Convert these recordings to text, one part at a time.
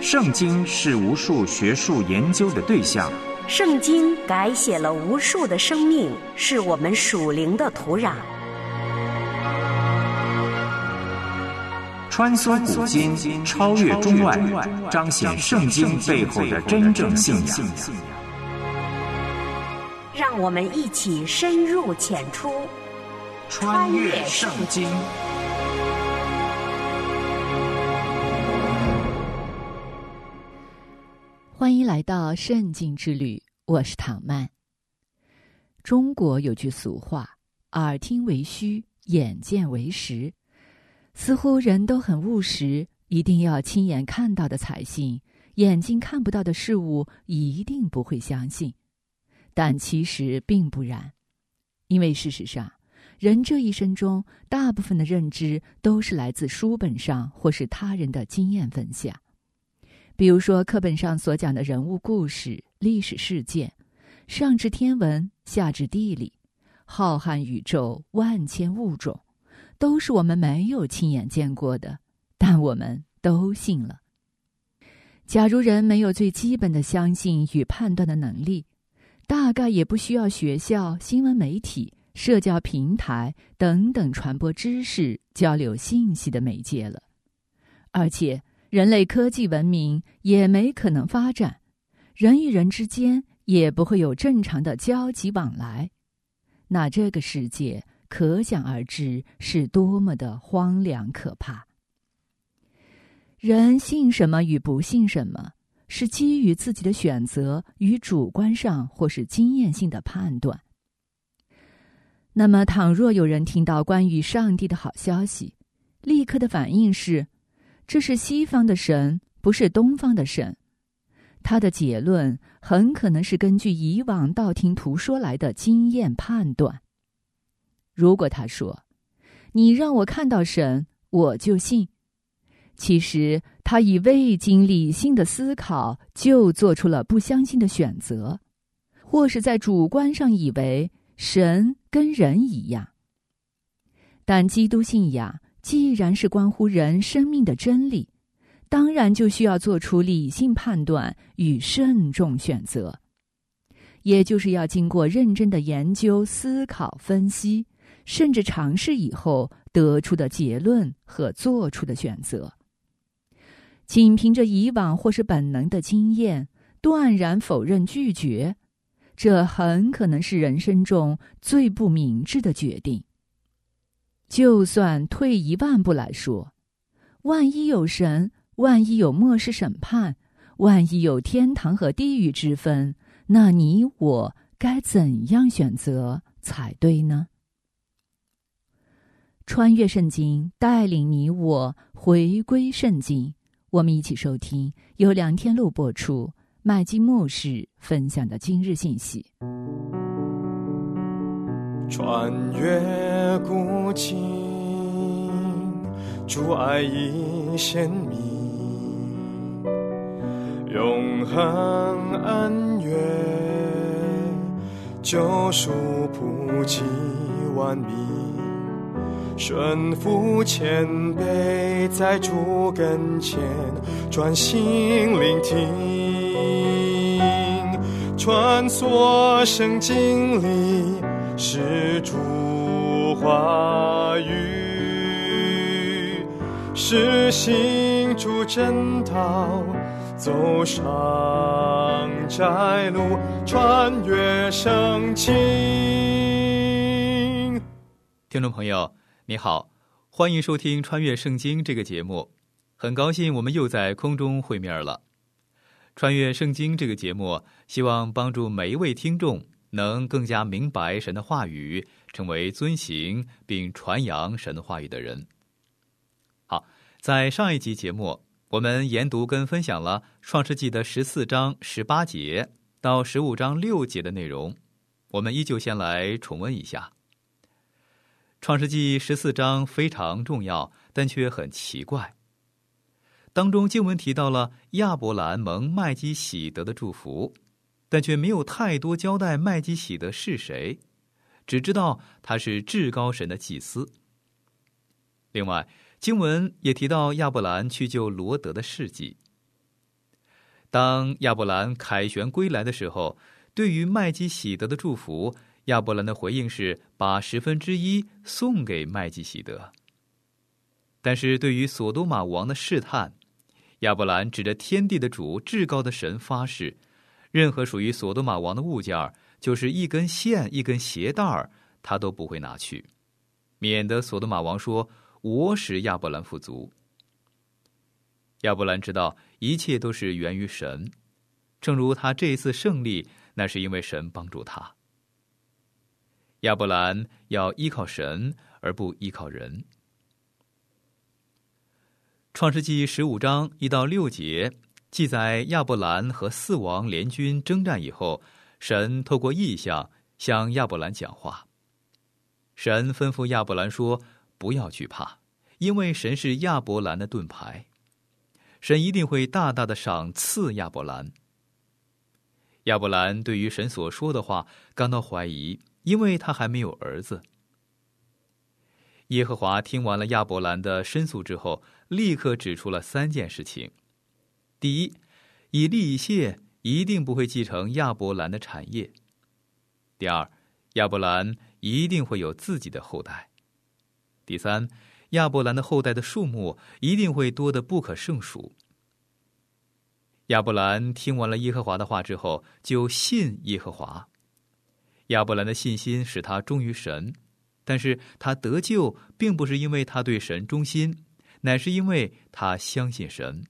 圣经是无数学术研究的对象， 圣经改写了无数的生命，是我们属灵的土壤。 穿梭古今，超越中外，彰显圣经背后的真正信仰。 让我们一起深入浅出， 穿越圣经。 欢迎来到圣经之旅，我是唐曼。中国有句俗话，耳听为虚，眼见为实。似乎人都很务实，一定要亲眼看到的才信，眼睛看不到的事物一定不会相信。但其实并不然，因为事实上，人这一生中大部分的认知都是来自书本上或是他人的经验分享。比如说课本上所讲的人物故事、历史事件，上至天文，下至地理，浩瀚宇宙，万千物种，都是我们没有亲眼见过的，但我们都信了。假如人没有最基本的相信与判断的能力，大概也不需要学校、新闻媒体、社交平台等等传播知识、交流信息的媒介了。而且人类科技文明也没可能发展，人与人之间也不会有正常的交集往来，那这个世界可想而知是多么的荒凉可怕。人信什么与不信什么，是基于自己的选择与主观上或是经验性的判断。那么倘若有人听到关于上帝的好消息，立刻的反应是，这是西方的神，不是东方的神。他的结论很可能是根据以往道听途说来的经验判断。如果他说，你让我看到神，我就信，其实他以未经理性的思考就做出了不相信的选择，或是在主观上以为神跟人一样。但基督信仰既然是关乎人生命的真理，当然就需要做出理性判断与慎重选择，也就是要经过认真的研究、思考、分析，甚至尝试以后得出的结论和做出的选择。仅凭着以往或是本能的经验，断然否认拒绝，这很可能是人生中最不明智的决定。就算退一万步来说，万一有神，万一有末世审判，万一有天堂和地狱之分，那你我该怎样选择才对呢？穿越圣经，带领你我回归圣经，我们一起收听由梁天路播出，麦基牧师分享的今日信息。 穿越古今，主爱已显明，永恒恩怨，救赎普及万民，顺服谦卑，在主跟前专心聆听，穿梭圣经里是主话语，是行主真道，走上窄路，穿越圣经。 听众朋友你好，欢迎收听穿越圣经这个节目，很高兴我们又在空中会面了。穿越圣经这个节目希望帮助每一位听众能更加明白神的话语，成为遵行并传扬神的话语的人。好，在上一集节目我们研读跟分享了创世纪的14章18节到15章6节的内容，我们依旧先来重温一下。创世纪14章非常重要，但却很奇怪。当中经文提到了亚伯兰蒙麦基洗德的祝福，但却没有太多交代麦基洗德是谁，只知道他是至高神的祭司。另外经文也提到亚伯兰去救罗得的事迹， 当亚伯兰凯旋归来的时候，对于麦基洗德的祝福，亚伯兰的回应是把1/10送给麦基洗德。但是对于索多玛王的试探，亚伯兰指着天地的主至高的神发誓，任何属于索多玛王的物件，就是一根线一根鞋带，他都不会拿去，免得索多玛王说我使亚伯兰富足。亚伯兰知道一切都是源于神，正如他这一次胜利，那是因为神帮助他。亚伯兰要依靠神，而不依靠人。创世纪15章1到6节记载亚伯兰和4王联军征战以后，神透过异象向亚伯兰讲话。神吩咐亚伯兰说，不要惧怕，因为神是亚伯兰的盾牌，神一定会大大的赏赐亚伯兰。亚伯兰对于神所说的话感到怀疑，因为他还没有儿子。耶和华听完了亚伯兰的申诉之后，立刻指出了3件事情。第一，以利以谢一定不会继承亚伯兰的产业。第二，亚伯兰一定会有自己的后代。第三，亚伯兰的后代的数目一定会多得不可胜数。亚伯兰听完了耶和华的话之后，就信耶和华。亚伯兰的信心使他忠于神，但是他得救并不是因为他对神忠心，乃是因为他相信神。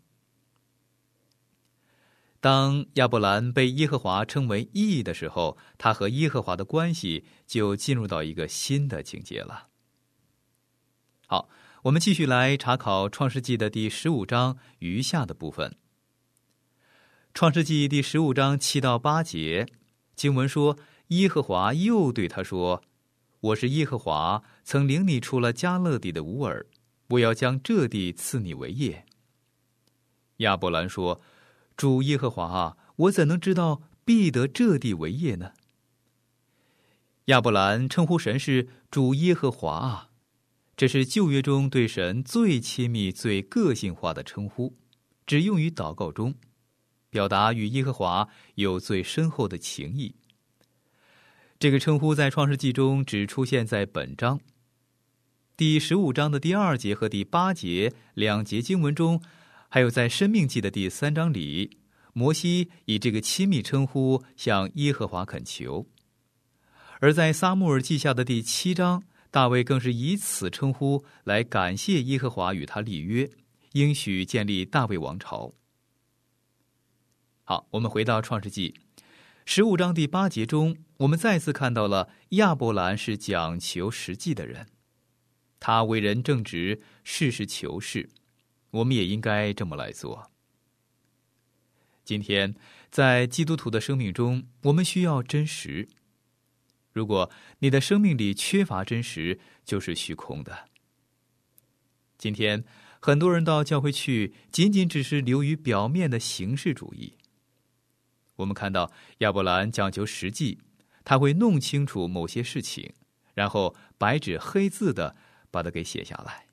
当亚伯兰被耶和华称为义的时候，他和耶和华的关系就进入到一个新的境界了。好，我们继续来查考创世纪的第15章余下的部分。创世纪第15章7到8节，经文说，耶和华又对他说，我是耶和华，曾领你出了迦勒底的乌尔，我要将这地赐你为业。亚伯兰说，主耶和华啊，我怎能知道必得这地为业呢？亚伯兰称呼神是主耶和华啊，这是旧约中对神最亲密最个性化的称呼，只用于祷告中，表达与耶和华有最深厚的情谊。这个称呼在创世纪中只出现在本章。第15章的第2节和第8节2节经文中，还有在申命记的第3章里，摩西以这个亲密称呼向耶和华恳求。而在撒母耳记下的第7章，大卫更是以此称呼来感谢耶和华与他立约，应许建立大卫王朝。好，我们回到创世纪15章第8节中，我们再次看到了亚伯兰是讲求实际的人，他为人正直，事事求是，我们也应该这么来做。今天在基督徒的生命中，我们需要真实。如果你的生命里缺乏真实，就是虚空的。今天很多人到教会去，仅仅只是流于表面的形式主义。我们看到亚伯兰讲究实际，他会弄清楚某些事情，然后白纸黑字的把它给写下来。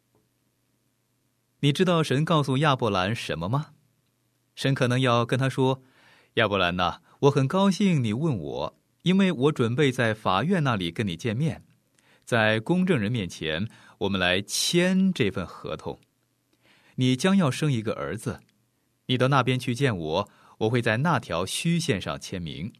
你知道神告诉亚伯兰什么吗？神可能要跟他说，亚伯兰呐，我很高兴你问我，因为我准备在法院那里跟你见面，在公证人面前，我们来签这份合同。你将要生一个儿子，你到那边去见我，我会在那条虚线上签名。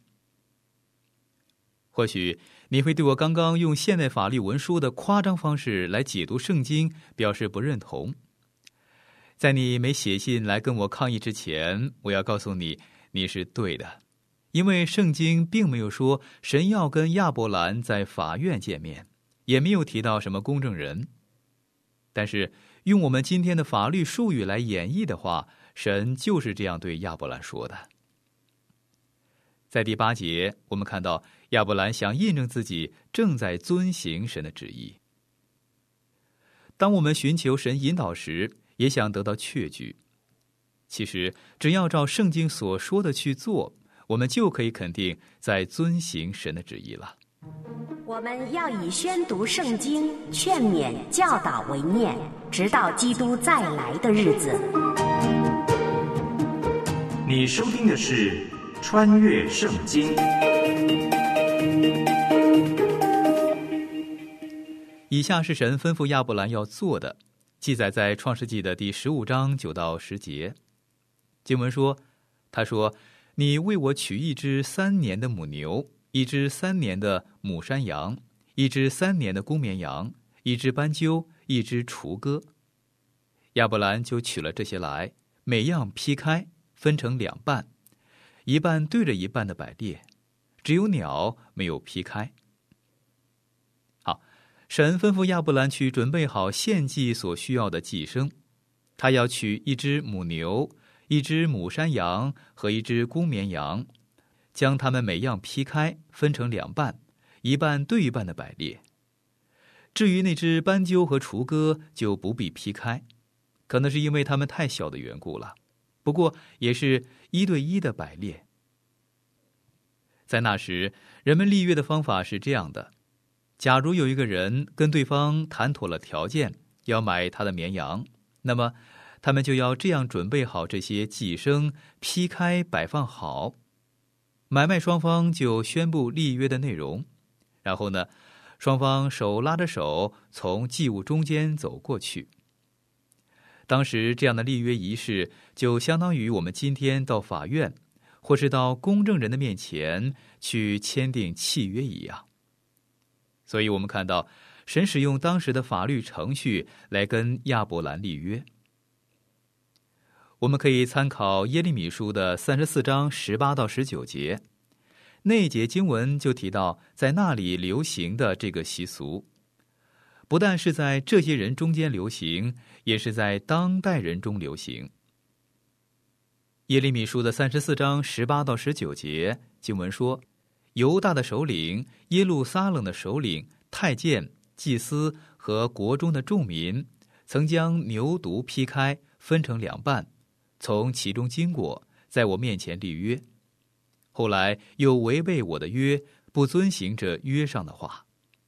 或许你会对我刚刚用现代法律文书的夸张方式来解读圣经表示不认同。在你没写信来跟我抗议之前，我要告诉你，你是对的，因为圣经并没有说神要跟亚伯兰在法院见面，也没有提到什么公证人。但是用我们今天的法律术语来演绎的话，神就是这样对亚伯兰说的。在第8节，我们看到亚伯兰想印证自己正在遵行神的旨意。当我们寻求神引导时，也想得到确据。其实只要照圣经所说的去做，我们就可以肯定在遵行神的旨意了。 我们要以宣读圣经、劝勉、教导为念，直到基督再来的日子。 你收听的是《穿越圣经》。 以下是神吩咐亚伯兰要做的，记载在创世纪的第15章9到10节。经文说，他说，你为我取一只3年的母牛，一只3年的母山羊，一只3年的公绵羊，一只斑鸠，一只雏鸽。亚伯兰就取了这些来，每样劈开，分成2半，一半对着一半的摆列，只有鸟没有劈开。好，神吩咐亚伯兰去准备好献祭所需要的祭牲，他要取一只母牛，一只母山羊和一只公绵羊，将它们每样劈开，分成2半，一半对一半的摆列。至于那只斑鸠和雏鸽就不必劈开，可能是因为它们太小的缘故了，不过也是1对1的摆列。在那时，人们立约的方法是这样的：假如有一个人跟对方谈妥了条件，要买他的绵羊，那么他们就要这样准备好这些祭牲，劈开摆放好。买卖双方就宣布立约的内容，然后呢，双方手拉着手从祭物中间走过去。当时这样的立约仪式就相当于我们今天到法院或是到公证人的面前去签订契约一样。所以我们看到神使用当时的法律程序来跟亚伯兰立约。我们可以参考耶利米书的34章18到19节，那一节经文就提到在那里流行的这个习俗，不但是在这些人中间流行，也是在当代人中流行。耶利米书的34章18到19节经文说，犹大的首领、耶路撒冷的首领、太监、祭司和国中的众民，曾将牛犊劈开，分成2半，从其中经过，在我面前立约。后来又违背我的约，不遵行这约上的话。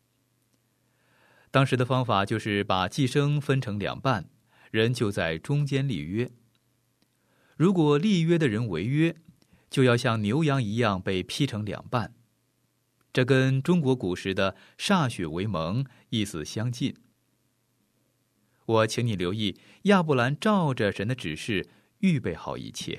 当时的方法就是把祭牲分成2半，人就在中间立约。如果立约的人违约，就要像牛羊一样被劈成2半。这跟中国古时的歃血为盟意思相近。我请你留意，亚伯兰照着神的指示预备好一切。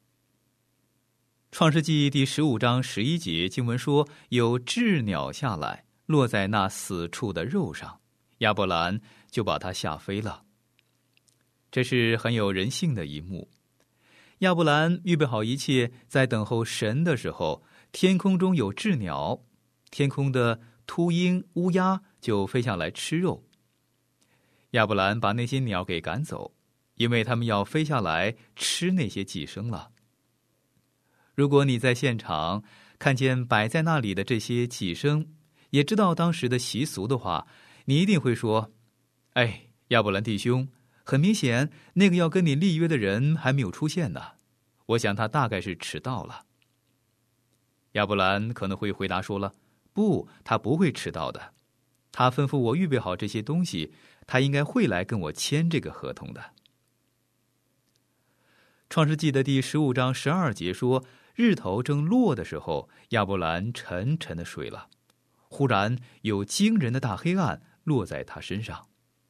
创世纪第15章11节经文说，有鸷鸟下来，落在那死处的肉上，亚伯兰就把它吓飞了。这是很有人性的一幕。亚伯兰预备好一切，在等候神的时候，天空中有鸷鸟，天空的秃鹰、乌鸦就飞下来吃肉。亚伯兰把那些鸟给赶走，因为他们要飞下来吃那些祭牲了。如果你在现场看见摆在那里的这些祭牲，也知道当时的习俗的话，你一定会说，哎，亚伯兰弟兄，很明显那个要跟你立约的人还没有出现呢，我想他大概是迟到了。亚伯兰可能会回答说了，不，他不会迟到的，他吩咐我预备好这些东西，他应该会来跟我签这个合同的。创世纪的第15章12节说，日头正落的时候，亚伯兰沉沉的睡了，忽然有惊人的大黑暗落在他身上。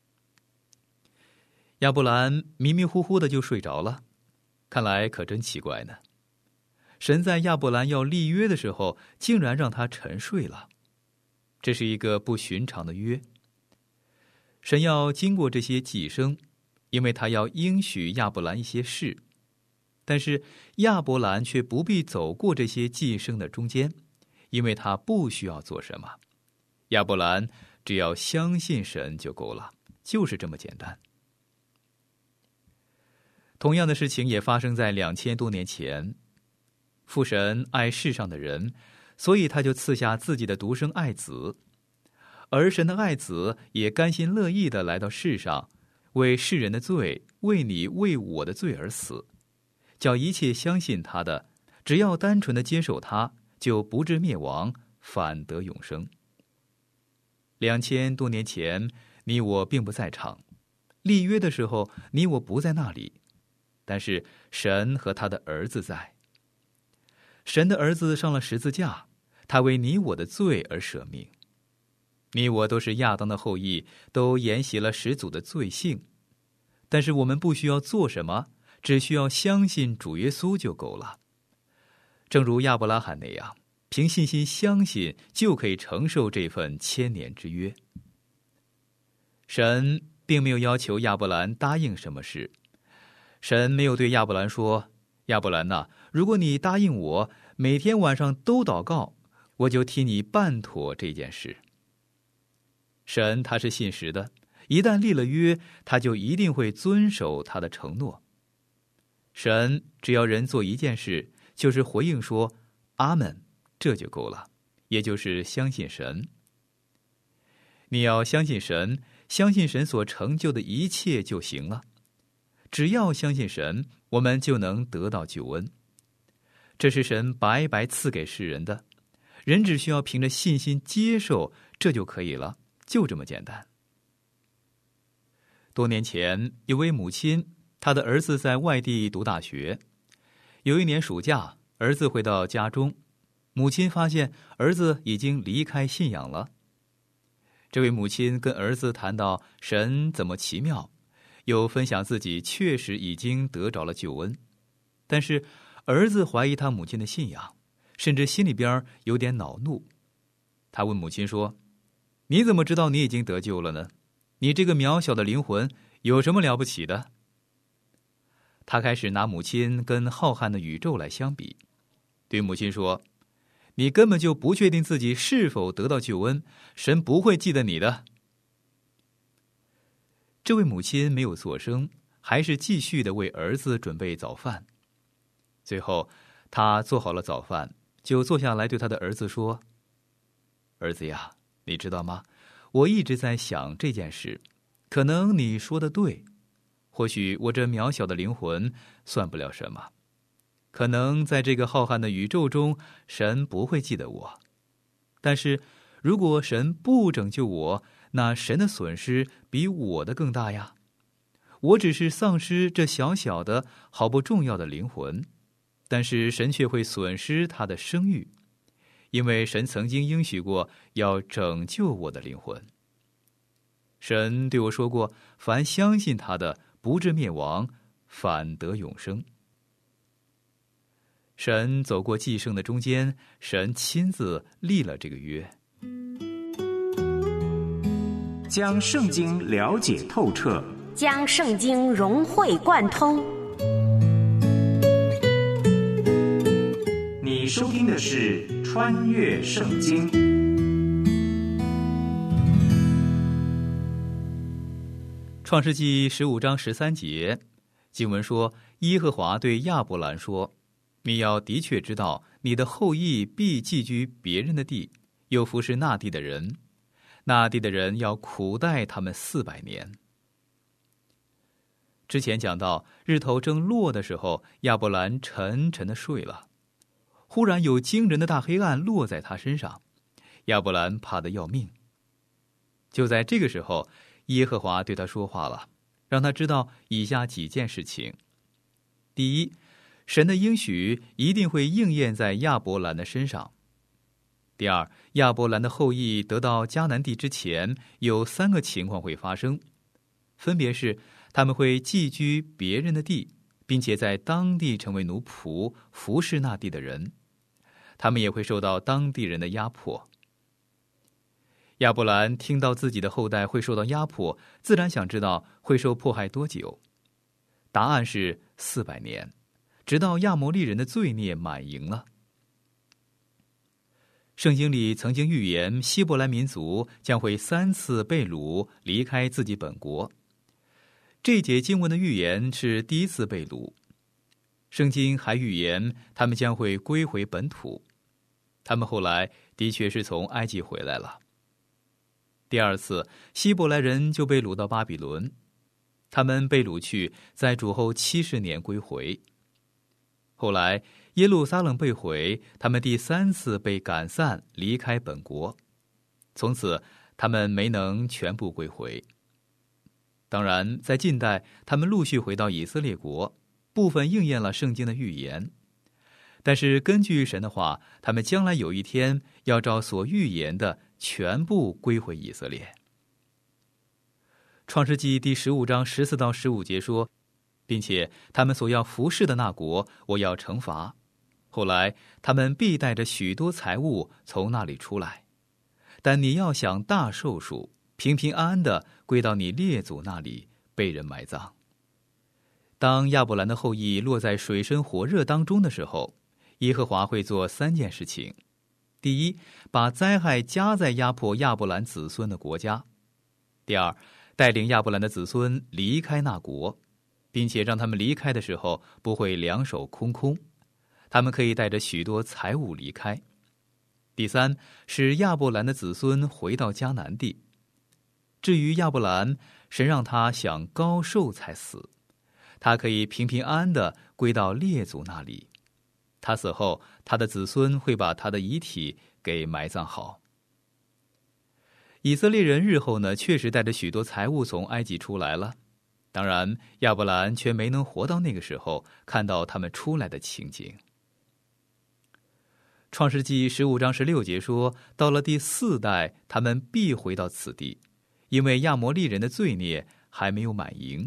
亚伯兰迷迷糊糊的就睡着了，看来可真奇怪呢。神在亚伯兰要立约的时候，竟然让他沉睡了，这是一个不寻常的约。神要经过这些祭牲，因为他要应许亚伯兰一些事，但是亚伯兰却不必走过这些祭牲的中间，因为他不需要做什么。亚伯兰只要相信神就够了，就是这么简单。同样的事情也发生在2000多年前。父神爱世上的人，所以他就赐下自己的独生爱子，而神的爱子也甘心乐意地来到世上，为世人的罪，为你为我的罪而死，叫一切相信他的，只要单纯地接受他，就不至灭亡，反得永生。2000多年前，你我并不在场，立约的时候，你我不在那里。 但是神和他的儿子在。神的儿子上了十字架，他为你我的罪而舍命。你我都是亚当的后裔，都沿袭了始祖的罪性，但是我们不需要做什么，只需要相信主耶稣就够了。正如亚伯拉罕那样，凭信心相信就可以承受这份千年之约。神并没有要求亚伯兰答应什么事，神没有对亚伯兰说，亚伯兰呐，如果你答应我每天晚上都祷告，我就替你办妥这件事。神他是信实的，一旦立了约，他就一定会遵守他的承诺。神只要人做一件事，就是回应说阿们，这就够了，也就是相信神。你要相信神，相信神所成就的一切就行了。只要相信神，我们就能得到救恩。这是神白白赐给世人的，人只需要凭着信心接受，这就可以了，就这么简单。多年前，有位母亲，她的儿子在外地读大学。有一年暑假，儿子回到家中，母亲发现儿子已经离开信仰了。这位母亲跟儿子谈到神怎么奇妙，又分享自己确实已经得着了救恩，但是儿子怀疑他母亲的信仰，甚至心里边有点恼怒。他问母亲说，你怎么知道你已经得救了呢？你这个渺小的灵魂有什么了不起的？他开始拿母亲跟浩瀚的宇宙来相比，对母亲说，你根本就不确定自己是否得到救恩，神不会记得你的。这位母亲没有作声，还是继续的为儿子准备早饭。最后他做好了早饭，就坐下来对他的儿子说，儿子呀，你知道吗？我一直在想这件事，可能你说的对，或许我这渺小的灵魂算不了什么，可能在这个浩瀚的宇宙中，神不会记得我。但是如果神不拯救我，那神的损失比我的更大呀。我只是丧失这小小的毫不重要的灵魂，但是神却会损失他的声誉，因为神曾经应许过要拯救我的灵魂。神对我说过，凡相信他的，不至灭亡，反得永生。神走过祭圣的中间，神亲自立了这个约。 将圣经了解透彻， 将圣经融会贯通。 你收听的是《穿越圣经》。 创世纪15章13节，经文说，耶和华对亚伯兰说，你要的确知道，你的后裔必寄居别人的地，又服侍那地的人，那地的人要苦待他们400年。之前讲到，日头正落的时候，亚伯兰沉沉地睡了，忽然有惊人的大黑暗落在他身上，亚伯兰怕得要命。就在这个时候，耶和华对他说话了，让他知道以下几件事情。第一，神的应许一定会应验在亚伯兰的身上。第二，亚伯兰的后裔得到迦南地之前，有3个情况会发生，分别是他们会寄居别人的地，并且在当地成为奴仆，服侍那地的人，他们也会受到当地人的压迫。亚伯兰听到自己的后代会受到压迫，自然想知道会受迫害多久。答案是400年，直到亚摩利人的罪孽满盈了。圣经里曾经预言希伯来民族将会3次被掳离开自己本国。这节经文的预言是第一次被掳。圣经还预言他们将会归回本土，他们后来的确是从埃及回来了。第2次，希伯来人就被掳到巴比伦，他们被掳去，在主后70年归回。后来耶路撒冷被毁，他们第3次被赶散离开本国，从此他们没能全部归回。当然在近代，他们陆续回到以色列国， 部分应验了圣经的预言。但是根据神的话，他们将来有一天要照所预言的全部归回以色列。创世纪第15章14到15节说，并且他们所要服侍的那国，我要惩罚。后来他们必带着许多财物从那里出来，但你要享大寿数，平平安安的归到你列祖那里，被人埋葬。当亚伯兰的后裔落在水深火热当中的时候，耶和华会做3件事情：第一，把灾害加在压迫亚伯兰子孙的国家；第二，带领亚伯兰的子孙离开那国，并且让他们离开的时候不会两手空空，他们可以带着许多财物离开；第三，使亚伯兰的子孙回到迦南地。至于亚伯兰，神让他享高寿才死，他可以平平安安地归到列祖那里。他死后，他的子孙会把他的遗体给埋葬好。以色列人日后呢，确实带着许多财物从埃及出来了。当然，亚伯兰却没能活到那个时候，看到他们出来的情景。创世纪15章16节说，到了第4代，他们必回到此地，因为亚摩利人的罪孽还没有满盈。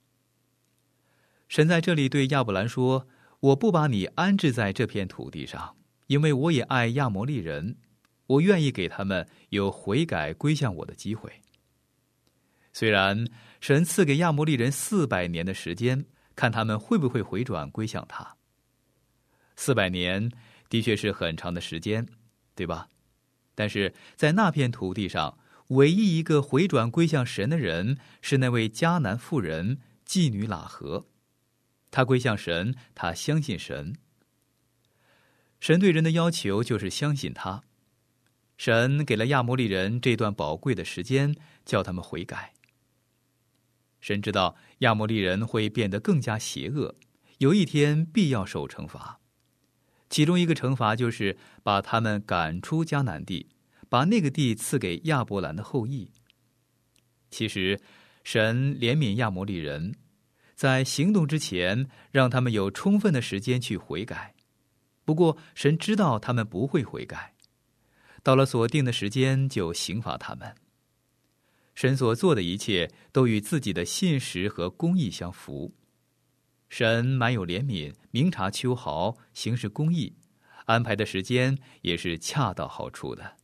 神在这里对亚伯兰说，我不把你安置在这片土地上，因为我也爱亚摩利人，我愿意给他们有悔改归向我的机会。虽然神赐给亚摩利人400年的时间，看他们会不会回转归向他。400年的确是很长的时间，对吧？但是在那片土地上，唯一一个回转归向神的人是那位迦南妇人妓女喇合。他归向神，他相信神。神对人的要求就是相信他。神给了亚摩利人这段宝贵的时间，叫他们悔改。神知道亚摩利人会变得更加邪恶，有一天必要受惩罚。其中一个惩罚就是把他们赶出迦南地，把那个地赐给亚伯兰的后裔。其实神怜悯亚摩利人，在行动之前让他们有充分的时间去悔改。不过神知道他们不会悔改，到了所定的时间就刑罚他们。神所做的一切都与自己的信实和公义相符。神满有怜悯，明察秋毫，行事公义，安排的时间也是恰到好处的。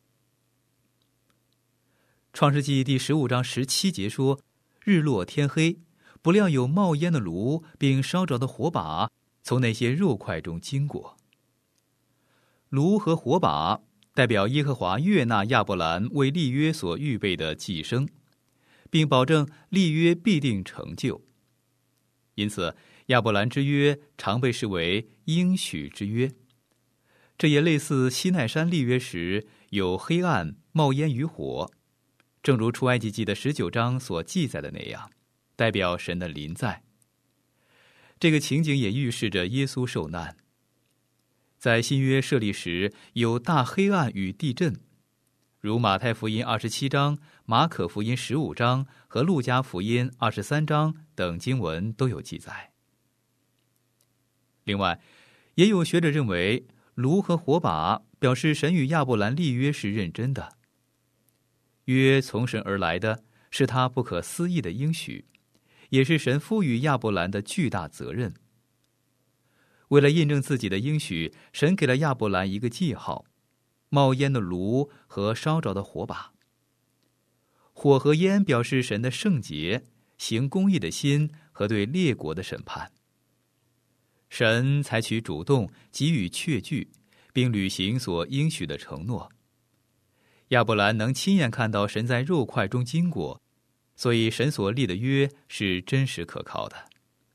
创世纪第15章17节说，日落天黑，不料有冒烟的炉并烧着的火把从那些肉块中经过。炉和火把代表耶和华悦纳亚伯兰为立约所预备的祭牲，并保证立约必定成就。因此亚伯兰之约常被视为应许之约。这也类似西奈山立约时有黑暗、冒烟与火，正如出埃及记的19章所记载的那样，代表神的临在。这个情景也预示着耶稣受难。在新约设立时有大黑暗与地震，如马太福音27章、马可福音15章和路加福音23章等经文都有记载。另外，也有学者认为炉和火把表示神与亚伯兰立约是认真的，约从神而来的，是他不可思议的应许，也是神赋予亚伯兰的巨大责任。为了印证自己的应许，神给了亚伯兰一个记号：冒烟的炉和烧着的火把。火和烟表示神的圣洁、行公义的心和对列国的审判。神采取主动给予确据，并履行所应许的承诺。亚伯兰能亲眼看到神在肉块中经过，所以神所立的约是真实可靠的。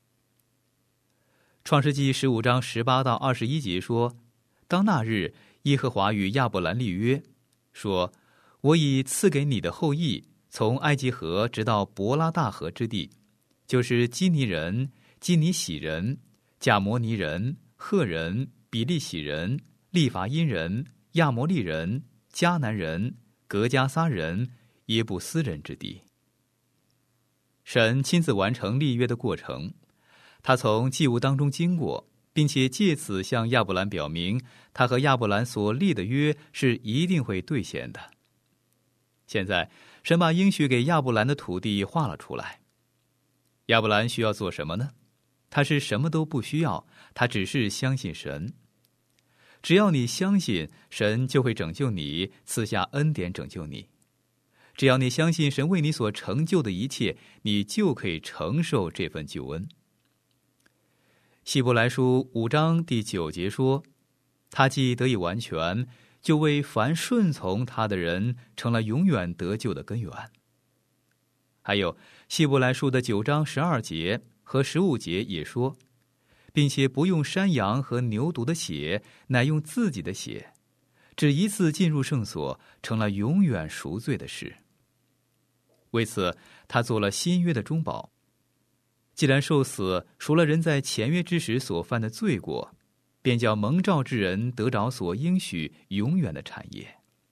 创世纪15章18到21节说，当那日，耶和华与亚伯兰立约，说，我已赐给你的后裔，从埃及河直到伯拉大河之地，就是基尼人、基尼喜人、迦摩尼人、赫人、比利洗人、利法因人、亚摩利人、迦南人、革迦撒人、耶布斯人之地。神亲自完成立约的过程， 他从祭物当中经过，并且借此向亚伯兰表明，他和亚伯兰所立的约是一定会兑现的。现在，神把应许给亚伯兰的土地画了出来。亚伯兰需要做什么呢？他是什么都不需要，他只是相信神。只要你相信，神就会拯救你，赐下恩典拯救你。只要你相信神为你所成就的一切，你就可以承受这份救恩。希伯来书5章第9节说，他既得以完全，就为凡顺从他的人成了永远得救的根源。还有希伯来书的9章12节和15节也说，并且不用山羊和牛犊的血，乃用自己的血，只一次进入圣所，成了永远赎罪的事。为此，他做了新约的中保。既然受死赎了人在前约之时所犯的罪过，便叫蒙召之人得着所应许永远的产业。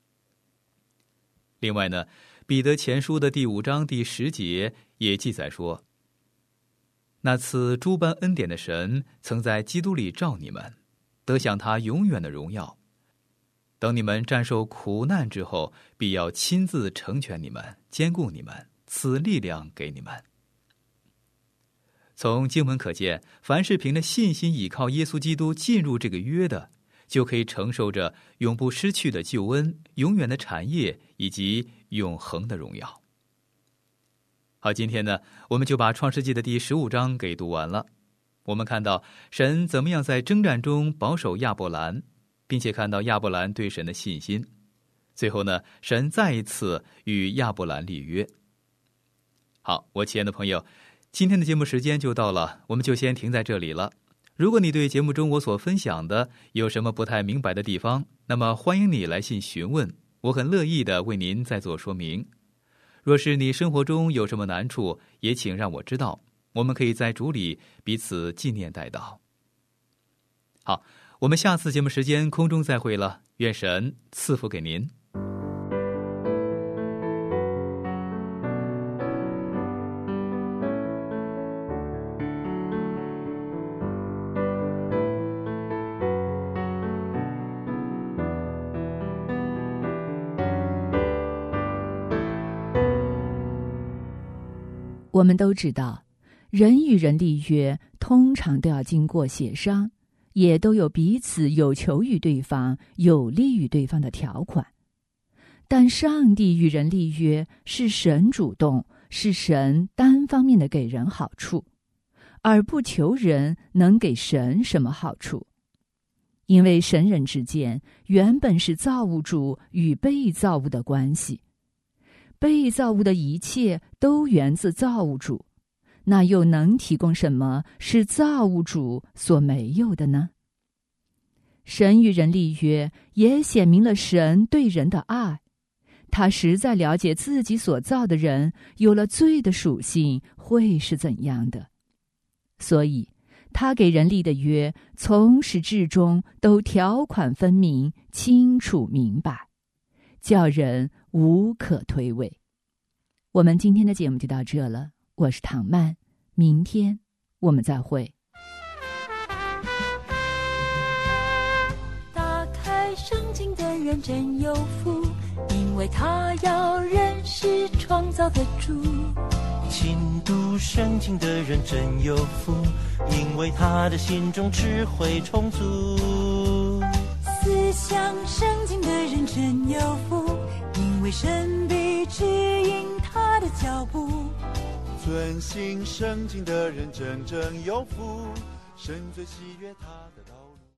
另外呢，彼得前书的第5章第10节也记载说，那赐诸般恩典的神，曾在基督里召你们，得享他永远的荣耀。等你们战胜苦难之后，必要亲自成全你们，坚固你们，赐力量给你们。从经文可见，凡是凭着信心倚靠耶稣基督进入这个约的，就可以承受着永不失去的救恩、永远的产业以及永恒的荣耀。好，今天呢，我们就把创世纪的第15章给读完了。我们看到神怎么样在征战中保守亚伯兰，并且看到亚伯兰对神的信心。最后呢，神再一次与亚伯兰立约。好，我亲爱的朋友，今天的节目时间就到了，我们就先停在这里了。如果你对节目中我所分享的有什么不太明白的地方，那么欢迎你来信询问，我很乐意的为您再做说明。若是你生活中有什么难处，也请让我知道，我们可以在主里彼此纪念代祷。好，我们下次节目时间空中再会了，愿神赐福给您。 我们都知道，人与人立约通常都要经过协商，也都有彼此有求于对方、有利于对方的条款。但上帝与人立约是神主动，是神单方面的给人好处，而不求人能给神什么好处。因为神人之间原本是造物主与被造物的关系，被造物的一切都源自造物主，那又能提供什么是造物主所没有的呢？神与人立约，也显明了神对人的爱。他实在了解自己所造的人有了罪的属性会是怎样的，所以他给人立的约从始至终都条款分明、清楚明白，叫人无可推诿。我们今天的节目就到这了，我是唐曼，明天我们再会。 打开圣经的人真有福，因为他要认识创造的主。 勤读圣经的人真有福，因为他的心中智慧充足。 思想圣经的人真有福，因为神必指引他的脚步。 遵行圣经的人真正有福，神最喜悦他的道路。